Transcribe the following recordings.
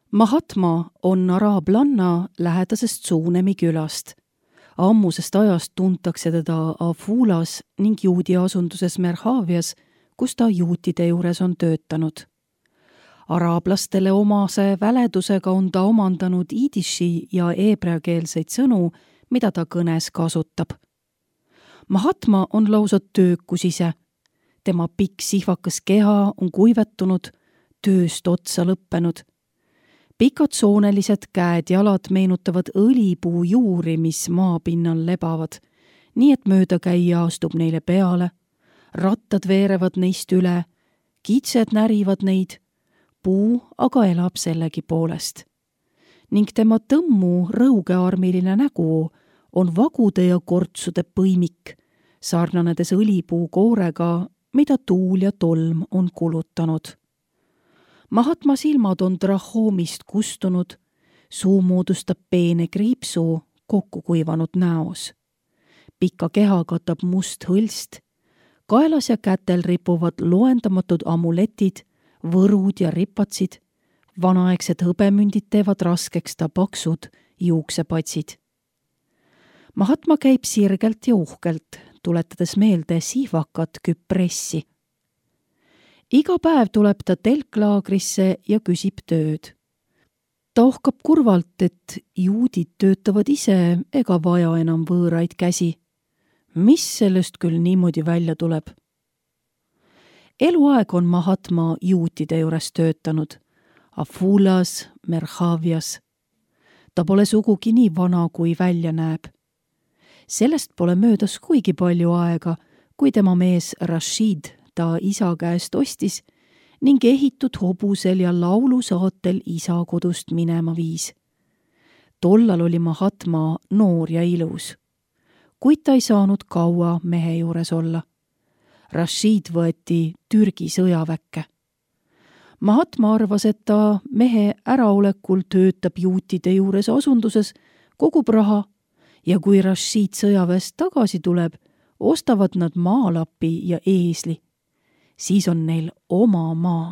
Mahatma on araablanna lähedasest Suunemi külast. Ammusest ajast tuntakse teda Afulas ning juudi asunduses Merhavias, kus ta juutide juures on töötanud. Araablastele omase väledusega on ta omandanud idiši ja eebreakeelseid sõnu, mida ta kõnes kasutab. Mahatma on lausa töökus ise. Tema pikk sihvakas keha on kuivetunud, tööst otsa lõppenud. Pikad soonelised käed-jalad meenutavad õlipuu juuri, mis maapinnal lebavad, nii et möödakäija astub neile peale, rattad veerevad neist üle, kitsed närivad neid, puu aga elab sellegi poolest. Ning tema tõmmu rõugearmiline nägu on vagude ja kortsude põimik, sarnanedes õlipuu koorega, mida tuul ja tolm on kulutanud. Mahatma silmad on trahoomist kustunud, suu moodustab peene kriipsu kokku kuivanud näos. Pika keha katab must hõlst, kaelas ja kätel ripuvad loendamatud amuletid, võrud ja ripatsid, vanaaegsed hõbemündid teevad raskeks ta paksud juuksepatsid. Mahatma käib sirgelt ja uhkelt, tuletades meelde sihvakat küpressi. Iga päev tuleb ta telklaagrisse ja küsib tööd. Ta ohkab kurvalt, et juudid töötavad ise ega vaja enam võõraid käsi. Mis sellest küll niimoodi välja tuleb? Eluaeg on Mahatma juutide juures töötanud, Afulas, Merhavias. Ta pole sugugi nii vana, kui välja näeb. Sellest pole möödas kuigi palju aega, kui tema mees Rashid ta isa käest ostis ning ehitud hobusel ja laulusaatel isa kodust minema viis. Tollal oli Mahatma noor ja ilus, kuid ta ei saanud kaua mehe juures olla. Rashid võeti Türgi sõjaväkke. Mahatma arvas, et ta mehe äraolekul töötab juutide juures asunduses, kogub raha ja kui Rashid sõjaväest tagasi tuleb, ostavad nad maalapi ja eesli. Siis on neil oma maa.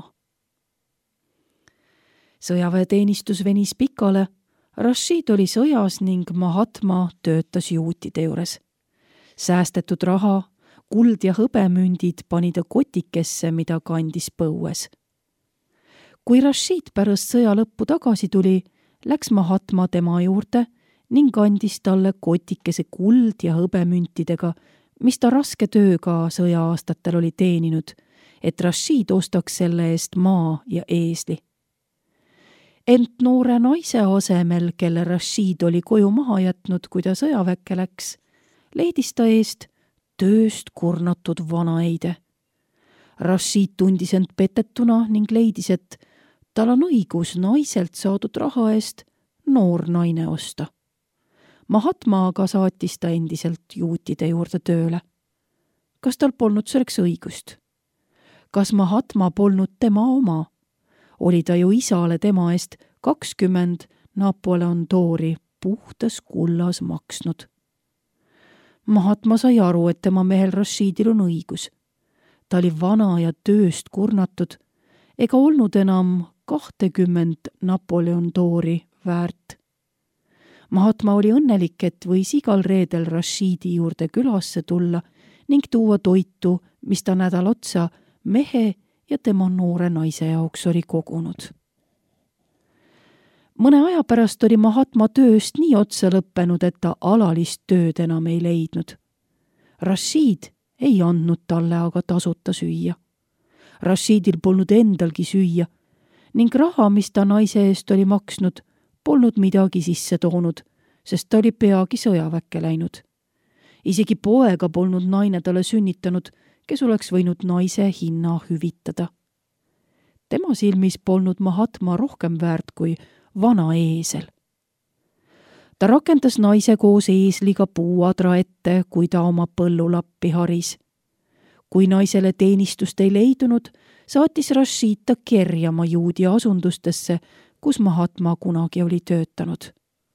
Sõjaväeteenistus venis pikale, Rashid oli sõjas ning Mahatma töötas juutide juures. Säästetud raha, kuld ja hõbemündid pani ta kotikesse, mida kandis põues. Kui Rashid pärast sõja lõppu tagasi tuli, läks Mahatma tema juurde ning andis talle kotikese kuld ja hõbemüntidega, mis ta raske tööga sõja-aastatel oli teeninud, et Rashid ostaks selle eest maa ja eesli. Ent noore naise asemel, kelle Rashid oli koju maha jätnud, kui ta sõjaväkke läks, leidis ta eest tööst kurnatud vanaeide. Rashid tundis end petetuna ning leidis, et tal on õigus naiselt saadud raha eest noor naine osta. Mahatma aga saatis ta endiselt juutide juurde tööle. Kas tal polnud selleks õigust? Kas Mahatma polnud tema oma? Oli ta ju isale tema eest 20 Napoleon doori puhtas kullas maksnud. Mahatma sai aru, et tema mehel Rashidil on õigus. Ta oli vana ja tööst kurnatud, ega olnud enam 20 Napoleon doori väärt. Mahatma oli õnnelik, et võis igal reedel Rashidi juurde külasse tulla ning tuua toitu, mis ta nädal otsa mehe ja tema noore naise jaoks oli kogunud. Mõne aja pärast oli Mahatma tööst nii otsa lõppenud, et ta alalist tööd enam ei leidnud. Rashid ei andnud talle aga tasuta süüa. Rashidil polnud endalgi süüa ning raha, mis ta naise eest oli maksnud, polnud midagi sisse toonud, sest ta oli peagi sõjaväkke läinud. Isegi poega polnud naine talle sünnitanud, kes oleks võinud naise hinna hüvitada. Tema silmis polnud Mahatma rohkem väärt kui vana eesel. Ta rakendas naise koos eesliga puuadra ette, kui ta oma põllulappi haris. Kui naisele teenistust ei leidunud, saatis Rashid ta kerjama juudi asundustesse, kus Mahatma kunagi oli töötanud.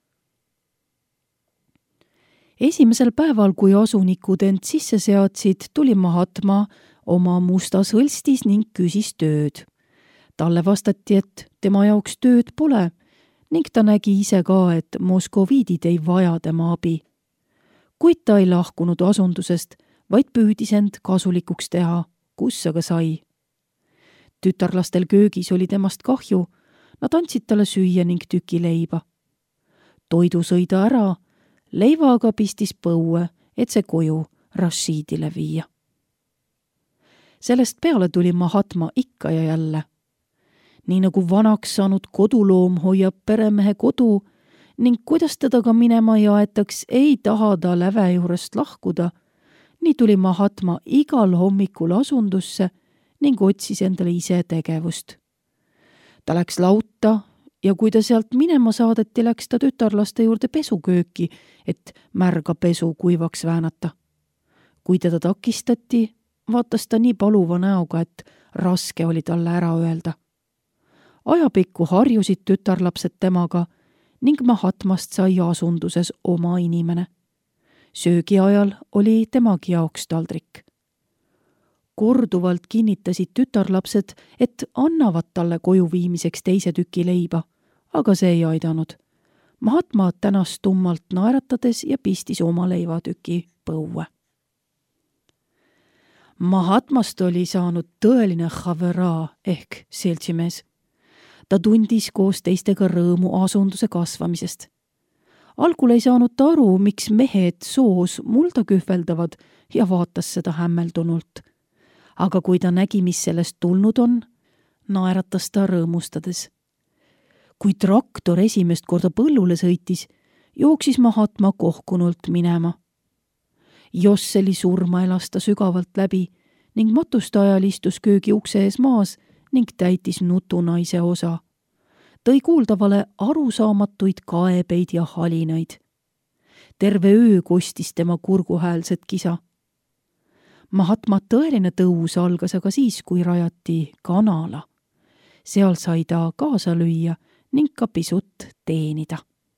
Esimesel päeval, kui asunikud end sisse seadsid, tuli Mahatma oma mustas hõlstis ning küsis tööd. Talle vastati, et tema jaoks tööd pole ning ta nägi ise ka, et moskoviidid ei vaja tema abi. Kuid ta ei lahkunud asundusest, vaid püüdis end kasulikuks teha, kus aga sai. Tütarlastel köögis oli temast kahju, nad andsid talle süüa ning tüki leiba. Toidu sõida ära, leiva aga pistis põue, et see koju Rashidile viia. Sellest peale tuli Mahatma ikka ja jälle. Nii nagu vanaks saanud koduloom hoiab peremehe kodu ning kuidas teda ka minema jaetaks, ei taha ta läve juurest lahkuda, nii tuli Mahatma igal hommikul asundusse ning otsis endale ise tegevust. Ta läks lauta ja kui ta sealt minema saadeti, läks ta tütarlaste juurde pesukööki, et märga pesu kuivaks väänata. Kui teda takistati, vaatas ta nii paluva näoga, et raske oli talle ära öelda. Ajapikku harjusid tütarlapsed temaga ning Mahatmast sai asunduses oma inimene. Söögi ajal oli temagi jaoks taldrik. Korduvalt kinnitasid tütarlapsed, et annavad talle koju viimiseks teise tüki leiba, aga see ei aidanud. Mahatma tänas tummalt naeratades ja pistis oma leivatüki põue. Mahatmast oli saanud tõeline khavera ehk seltsimees. Ta tundis koos teistega rõõmu asunduse kasvamisest. Algul ei saanud ta aru, miks mehed soos mulda kühveldavad ja vaatas seda hämmeldunult. Aga kui ta nägi, mis sellest tulnud on, naeratas ta rõõmustades. Kui traktor esimest korda põllule sõitis, jooksis Mahatma kohkunult minema. Josseli surma elas ta sügavalt läbi ning matuste ajal istus köögi ukse ees maas ning täitis nutunaise osa. Tõi kuuldavale arusaamatuid kaebeid ja halinaid. Terve öö kostis tema kurguhäälset kisa. Mahatma tõeline tõus algas aga siis, kui rajati kanala. Seal sai ta kaasa lüüa ning ka pisut teenida.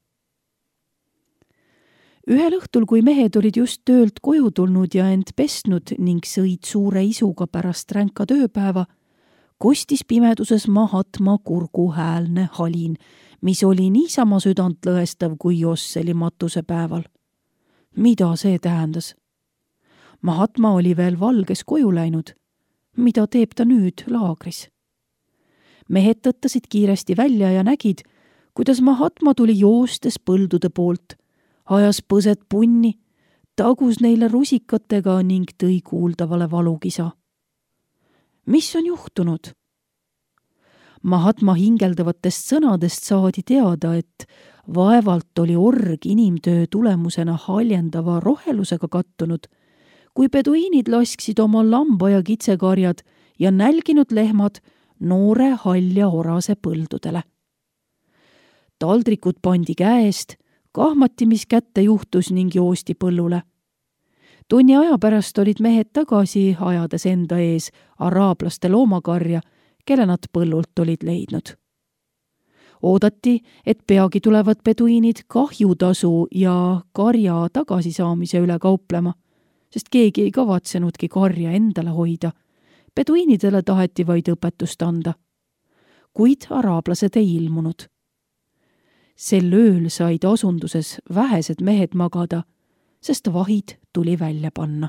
Ühel õhtul, kui mehed olid just töölt koju tulnud ja end pesnud ning sõid suure isuga pärast ränka tööpäeva, kostis pimeduses Mahatma kurguhäälne halin, mis oli niisama südantlõhestav kui Josseli matusepäeval. Mida see tähendas? Mahatma oli veel valges koju läinud. Mida teeb ta nüüd laagris? Mehed tõttasid kiiresti välja ja nägid, kuidas Mahatma tuli joostes põldude poolt, ajas põsed punni, tagus neile rusikatega ning tõi kuuldavale valukisa. Mis on juhtunud? Mahatma hingeldavatest sõnadest saadi teada, et vaevalt oli org inimtöö tulemusena haljendava rohelusega kattunud, kui peduiinid lasksid oma lamba- ja kitsekarjad ja nälginud lehmad noore halja orase põldudele. Taldrikud pandi käest, kahmati, mis kätte juhtus ning joosti põllule. Tunni aja pärast olid mehed tagasi, ajades enda ees araablaste loomakarja, kelle nad põllult olid leidnud. Oodati, et peagi tulevad peduiinid kahjutasu ja karja tagasisaamise üle kauplema, sest keegi ei kavatsenudki karja endale hoida. Peduiinidele taheti vaid õpetust anda. Kuid araablased ei ilmunud. Sel ööl said asunduses vähesed mehed magada, sest vahid tuli välja panna.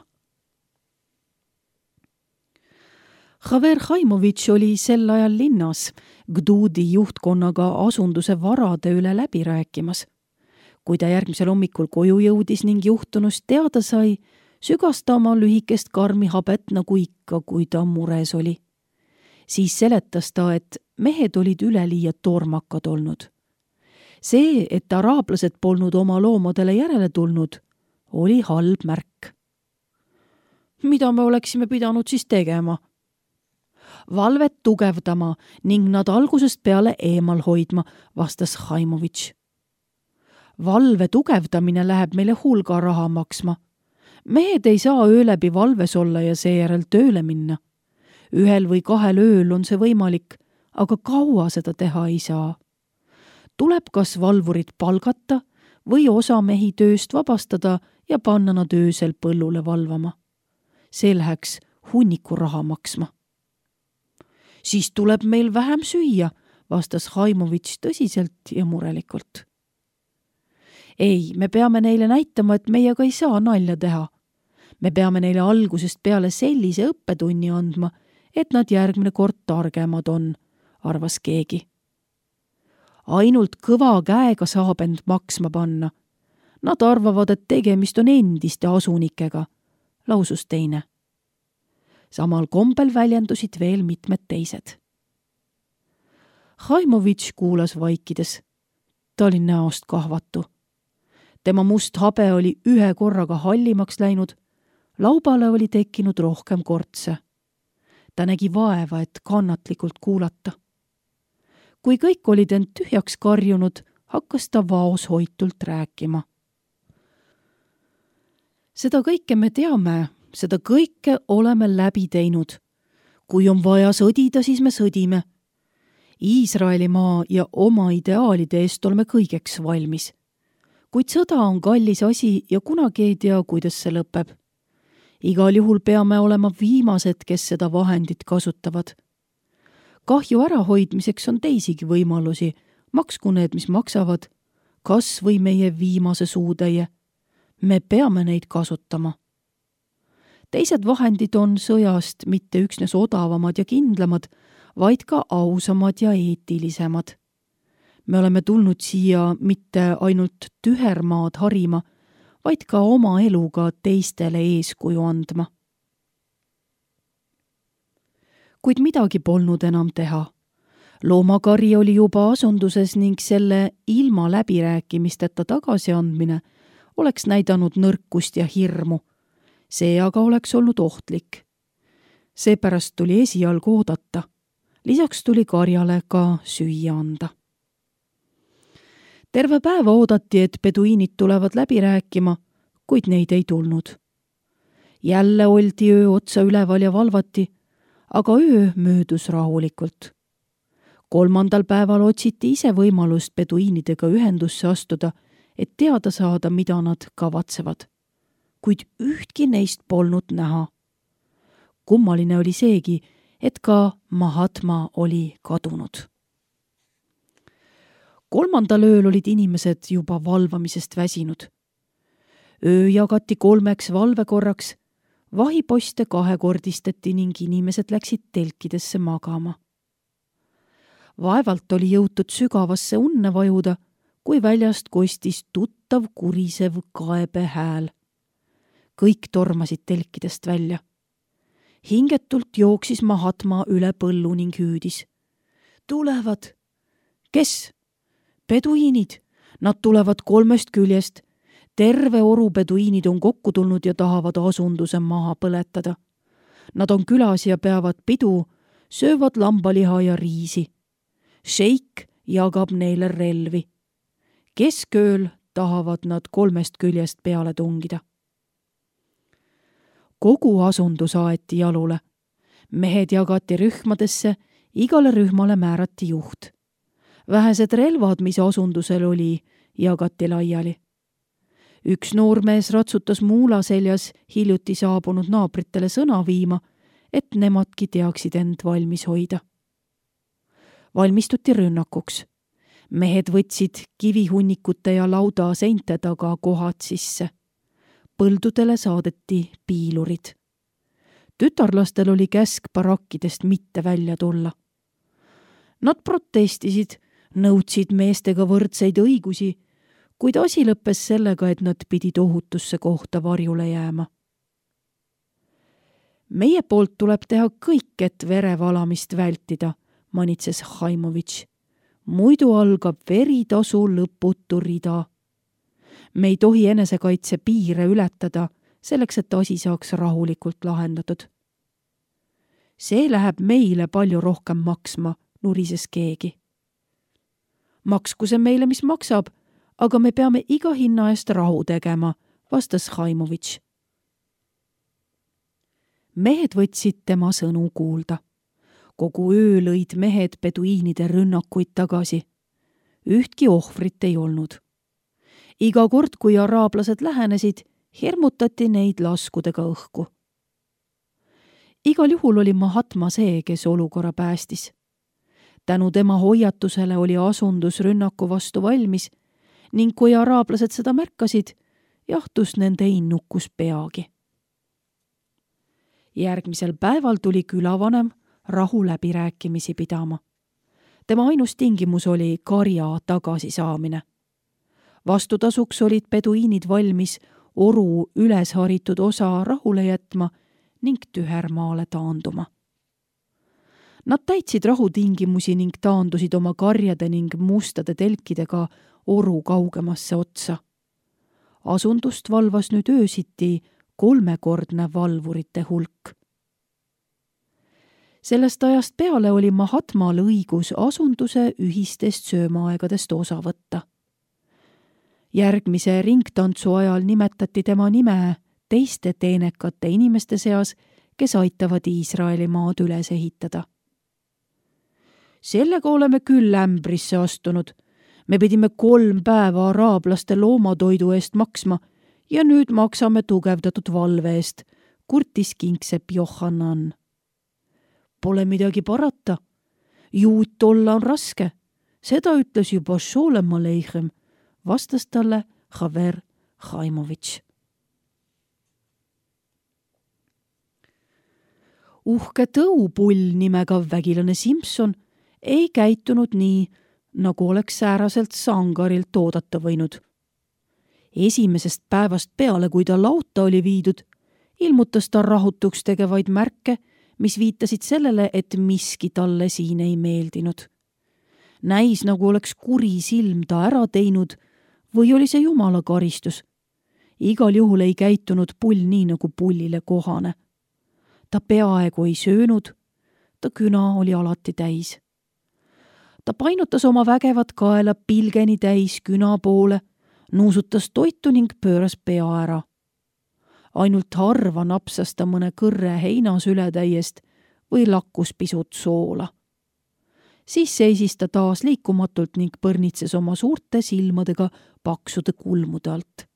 Khaver Khaimovitš oli sel ajal linnas Gdudi juhtkonnaga asunduse varade üle läbi rääkimas. Kui ta järgmisel hommikul koju jõudis ning juhtunust teada sai, sügas ta oma lühikest karmi habet nagu ikka, kui ta mures oli. Siis seletas ta, et mehed olid üleliia tormakad olnud. See, et araablased polnud oma loomadele järele tulnud, oli halb märk. Mida me oleksime pidanud siis tegema? Valvet tugevdama ning nad algusest peale eemal hoidma, vastas Khaimovitš. Valve tugevdamine läheb meile hulga raha maksma. Mehed ei saa öö läbi valves olla ja seejärel tööle minna. Ühel või kahel ööl on see võimalik, aga kaua seda teha ei saa. Tuleb kas valvurid palgata või osa mehi tööst vabastada ja panna nad öösel põllule valvama. See läheks hunniku raha maksma. Siis tuleb meil vähem süüa, vastas Haimovitš tõsiselt ja murelikult. Ei, me peame neile näitama, et meiega ei saa nalja teha. Me peame neile algusest peale sellise õppetunni andma, et nad järgmine kord targemad on, arvas keegi. Ainult kõva käega saab end maksma panna. Nad arvavad, et tegemist on endiste asunikega, lausus teine. Samal kombel väljendusid veel mitmed teised. Haimovitš kuulas vaikides. Ta oli näost kahvatu. Tema must habe oli ühe korraga hallimaks läinud, laubale oli tekkinud rohkem kortse. Ta nägi vaeva, et kannatlikult kuulata. Kui kõik olid end tühjaks karjunud, hakkas ta vaos hoitult rääkima. Seda kõike me teame, seda kõike oleme läbi teinud. Kui on vaja sõdida, siis me sõdime. Iisraelimaa ja oma ideaalide eest oleme kõigeks valmis. Kuid sõda on kallis asi ja kunagi ei tea, kuidas see lõpeb. Igal juhul peame olema viimased, kes seda vahendit kasutavad. Kahju ärahoidmiseks on teisigi võimalusi, maksku need, mis maksavad, kas või meie viimase suutäie. Me peame neid kasutama. Teised vahendid on sõjast mitte üksnes odavamad ja kindlamad, vaid ka ausamad ja eetilisemad. Me oleme tulnud siia mitte ainult tühermaad harima, vaid ka oma eluga teistele eeskuju andma. Kuid midagi polnud enam teha. Loomakari oli juba asunduses ning selle ilma läbirääkimisteta tagasiandmine oleks näidanud nõrkust ja hirmu. See aga oleks olnud ohtlik. Seepärast tuli esialgu oodata. Lisaks tuli karjale ka süüa anda. Terve päeva oodati, et peduiinid tulevad läbi rääkima, kuid neid ei tulnud. Jälle oldi öö otsa üleval ja valvati, aga öö möödus rahulikult. 3. päeval otsiti ise võimalust peduiinidega ühendusse astuda, et teada saada, mida nad kavatsevad. Kuid ühtki neist polnud näha. Kummaline oli seegi, et ka Mahatma oli kadunud. 3. ööl olid inimesed juba valvamisest väsinud. Öö jagati 3 valvekorraks, vahiposte 2-kordistati ning inimesed läksid telkidesse magama. Vaevalt oli jõutud sügavasse unne vajuda, kui väljast kostis tuttav kurisev kaebe hääl. Kõik tormasid telkidest välja. Hingetult jooksis Mahatma üle põllu ning hüüdis. Tulevad! Kes? Peduiinid! Nad tulevad 3 küljest. Terve oru peduiinid on kokku tulnud ja tahavad asunduse maha põletada. Nad on külas ja peavad pidu, söövad lambaliha ja riisi. Šeik jagab neile relvi. Keskööl tahavad nad 3 küljest peale tungida. Kogu asundus aeti jalule. Mehed jagati rühmadesse, igale rühmale määrati juht. Vähesed relvad, mis asundusel oli, jagati laiali. Üks noormees ratsutas muula seljas hiljuti saabunud naabritele sõna viima, et nemadki teaksid end valmis hoida. Valmistuti rünnakuks. Mehed võtsid kivihunnikute ja lauda seinte taga kohad sisse. Põldudele saadeti piilurid. Tütarlastel oli käsk barakkidest mitte välja tulla. Nad protestisid, nõudsid meestega võrdseid õigusi, kuid asi lõppes sellega, et nad pidid ohutusse kohta varjule jääma. Meie poolt tuleb teha kõik, et verevalamist vältida, manitses Haimovitš. Muidu algab veritasu lõputu rida. Me ei tohi enesekaitse piire ületada, selleks, et asi saaks rahulikult lahendatud. See läheb meile palju rohkem maksma, nurises keegi. Maksku see meile, mis maksab, aga me peame iga hinna eest rahu tegema, vastas Haimovitš. Mehed võtsid tema sõnu kuulda. Kogu öö lõid mehed peduiinide rünnakuid tagasi. Ühtki ohvrit ei olnud. Iga kord, kui araablased lähenesid, hirmutati neid laskudega õhku. Igal juhul oli Mahatma see, kes olukorra päästis. Tänu tema hoiatusele oli asundus rünnaku vastu valmis ning kui araablased seda märkasid, jahtus nende innukus peagi. Järgmisel päeval tuli külavanem rahuläbirääkimisi pidama. Tema ainus tingimus oli karja tagasisaamine. Vastutasuks olid peduiinid valmis oru üles haritud osa rahule jätma ning tühermaale taanduma. Nad täitsid rahutingimusi ning taandusid oma karjade ning mustade telkidega oru kaugemasse otsa. Asundust valvas nüüd öösiti 3-kordne valvurite hulk. Sellest ajast peale oli Mahatmal õigus asunduse ühistest söömaaegadest osa võtta. Järgmise ringtantsu ajal nimetati tema nime teiste teenekate inimeste seas, kes aitavad Iisraeli maad üles ehitada. Sellega oleme küll ämbrisse astunud. Me pidime 3 päeva araablaste loomatoidu eest maksma ja nüüd maksame tugevdatud valve eest, kurtis kingsepp Johannan. Pole midagi parata. Juut olla on raske. Seda ütles juba Sholem Aleichem, vastas talle Haver Haimovitš. Uhke tõupull nimega vägilane Simson ei käitunud nii, nagu oleks sääraselt sangarilt oodata võinud. Esimesest päevast peale, kui ta lauta oli viidud, ilmutas ta rahutuks tegevaid märke, mis viitasid sellele, et miski talle siin ei meeldinud. Näis, nagu oleks kuri silm ta ära teinud või oli see jumala karistus. Igal juhul ei käitunud pull nii, nagu pullile kohane. Ta peaaegu ei söönud, ta küna oli alati täis. Ta painutas oma vägevat kaela pilgeni täis küna poole, nuusutas toitu ning pööras pea ära. Ainult harva napsas ta mõne kõrre heinasületäiest või lakkus pisut soola. Siis seisis ta taas liikumatult ning põrnitses oma suurte silmadega paksude kulmude alt.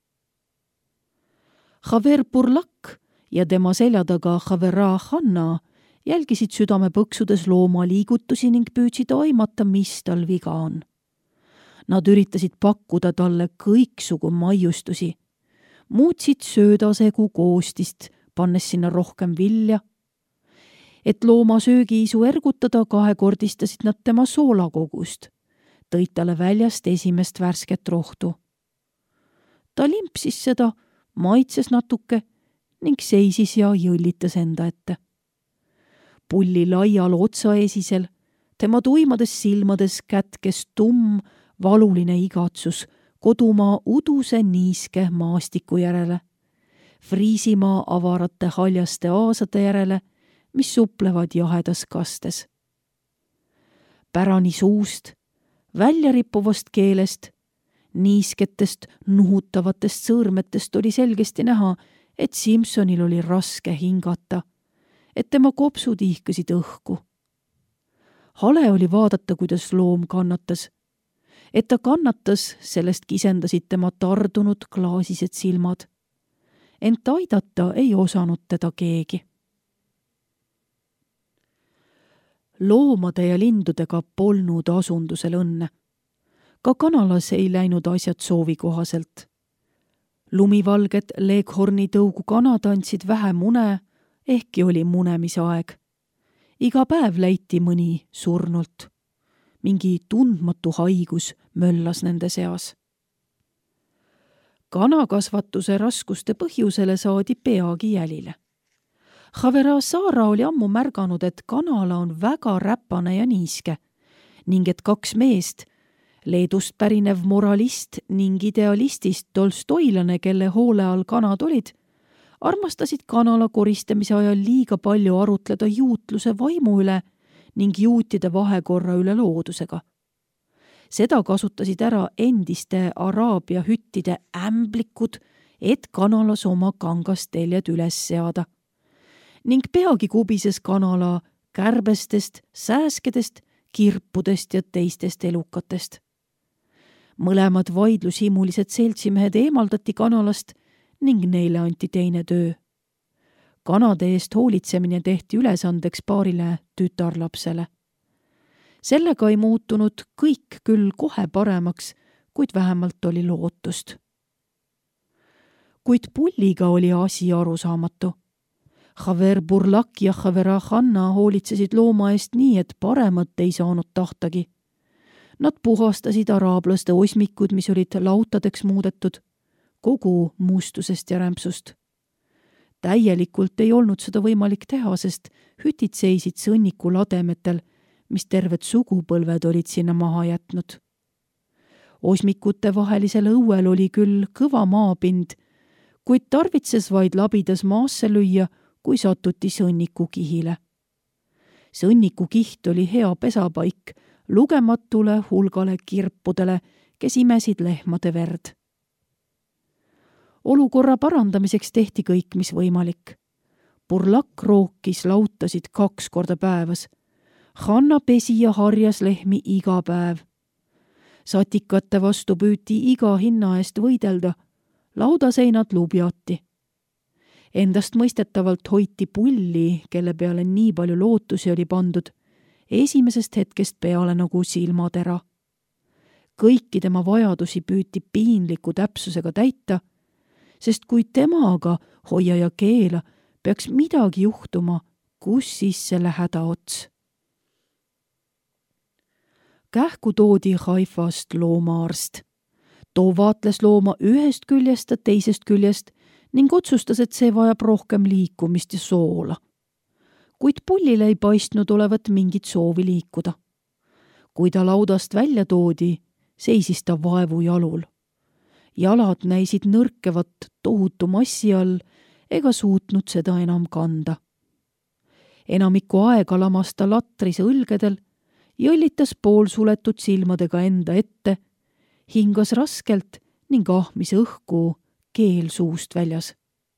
Haver Burlak ja tema selja taga Havera Hanna jälgisid südame põksudes looma liigutusi ning püüdsid aimata, mis tal viga on. Nad üritasid pakkuda talle kõiksugu maiustusi, muutsid söödasegu koostist, pannes sinna rohkem vilja. Et looma söögiisu ergutada, 2-kordistasid nad tema soolakogust, tõid talle väljast esimest värsket rohtu. Ta limpsis seda, maitses natuke ning seisis ja jõllitas enda ette. Pulli laial otsaesisel, tema tuimades silmades kätkes valuline igatsus kodumaa uduse niiske maastiku järele, Friisimaa avarate haljaste aasade järele, mis suplevad jahedas kastes. Pärani suust, välja rippuvast keelest, niisketest nuhutavatest sõõrmetest oli selgesti näha, et Simsonil oli raske hingata, et tema kopsud ihkasid õhku. Hale oli vaadata, kuidas loom kannatas. Et ta kannatas, sellest kisendasid tema tardunud klaasised silmad. Ent aidata ei osanud teda keegi. Loomade ja lindudega polnud asundusel õnne. Ka kanalas ei läinud asjad soovi kohaselt. Lumivalged Leghorni tõugu kanad andsid vähe mune, ehkki oli munemise aeg. Iga päev leiti mõni surnult. Mingi tundmatu haigus möllas nende seas. Kanakasvatuse raskuste põhjusele saadi peagi jälile. Havera Saara oli ammu märganud, et kanala on väga räpane ja niiske ning et 2 meest, Leedust pärinev moralist ning idealistist tolstoilane, kelle hoole all kanad olid, armastasid kanala koristamise ajal liiga palju arutleda juutluse vaimu üle ning juutide vahekorra üle loodusega. Seda kasutasid ära endiste Araabia hüttide ämblikud, et kanalas oma kangast teljed üles seada. Ning peagi kubises kanala kärbestest, sääskedest, kirpudest ja teistest elukatest. Mõlemad vaidlushimulised seltsimehed eemaldati kanalast ning neile anti teine töö. kanade eest hoolitsemine tehti ülesandeks paarile tütarlapsele. Sellega ei muutunud kõik küll kohe paremaks, kuid vähemalt oli lootust. Kuid Pulliga oli asi arusaamatu. Javer Burlak ja Javera Hanna hoolitsesid looma eest nii, et paremat ei saanud tahtagi. Nad puhastasid araablaste osmikud, mis olid lautadeks muudetud, kogu mustusest ja rämpsust. Täielikult ei olnud seda võimalik teha, sest hütid seisid sõnniku lademetel, mis terved sugupõlved olid sinna maha jätnud. Osmikute vahelisel õuel oli küll kõva maapind, kuid tarvitses vaid labidas maasse lüüa, kui satuti sõnniku kihile. Sõnniku kiht oli hea pesapaik lugematule hulgale kirpudele, kes imesid lehmade verd. Olukorra parandamiseks tehti kõik, mis võimalik. Burlak rookis lautasid 2 korda päevas. Hanna pesi ja harjas lehmi iga päev. Satikate vastu püüti iga hinna eest võidelda, laudaseinad lubjati. Endast mõistetavalt hoiti Pulli, kelle peale nii palju lootusi oli pandud, esimesest hetkest peale nagu silmatera. Kõiki tema vajadusi püüti piinliku täpsusega täita, sest kui temaga hoia ja keela peaks midagi juhtuma, kus siis selle häda ots. Kähku toodi Haifast loomaarst. Too vaatles looma ühest küljest ja teisest küljest ning otsustas, et see vajab rohkem liikumist ja soola. Kuid Pullile ei paistnud olevat mingit soovi liikuda. Kui ta laudast välja toodi, seisis ta vaevu jalul. Jalad näisid nõrkevat tohutu massi all ega suutnud seda enam kanda. Enamiku aega lamas ta latris õlgedel, jõllitas poolsuletud silmadega enda ette, hingas raskelt ning ahmis õhku, keel suust väljas.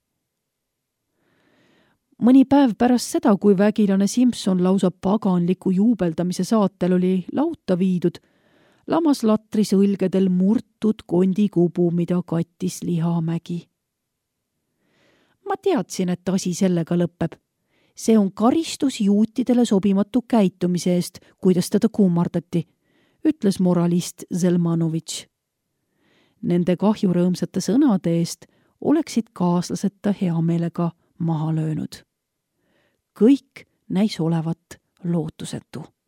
Mõni päev pärast seda, kui vägilane Simson lausa paganliku juubeldamise saatel oli lauta viidud, lamas latris õlgedel murtud kondikubu, mida kattis lihamägi. Ma teadsin, et asi sellega lõpeb. See on karistus juutidele sobimatu käitumise eest, kuidas teda kummardati, ütles moralist Zelmanovitš. Nende kahjurõõmsate sõnade eest oleksid kaaslased ta heameelega maha löönud. Kõik näis olevat lootusetu.